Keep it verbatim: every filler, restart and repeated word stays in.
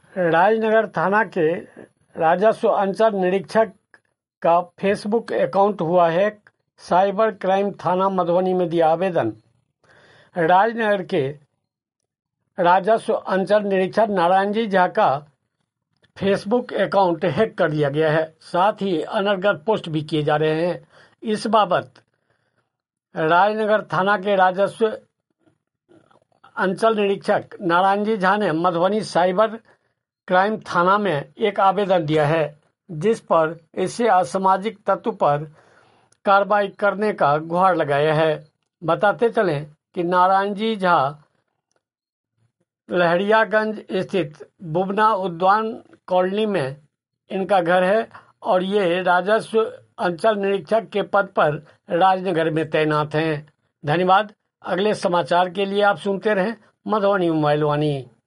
राजनगर थाना के राजस्व अंचल निरीक्षक का फेसबुक अकाउंट हुआ है। साइबर क्राइम थाना मधुबनी में दिया आवेदन। राजनगर के राजस्व अंचल निरीक्षक नारायण जी झा का फेसबुक अकाउंट हैक कर लिया गया है, साथ ही अनर्गल पोस्ट भी किए जा रहे हैं। इस बाबत राजनगर थाना के राजस्व अंचल निरीक्षक नारायण जी झा ने मधुबनी साइबर क्राइम थाना में एक आवेदन दिया है, जिस पर इससे असामाजिक तत्व पर कार्रवाई करने का गुहार लगाया है। बताते चलें कि नारायण जी झा लहरियागंज स्थित बुबना उद्यान कॉलोनी में इनका घर है और ये राजस्व अंचल निरीक्षक के पद पर राजनगर में तैनात हैं। धन्यवाद। अगले समाचार के लिए आप सुनते रहें मधुबनी मोबाइल वाणी।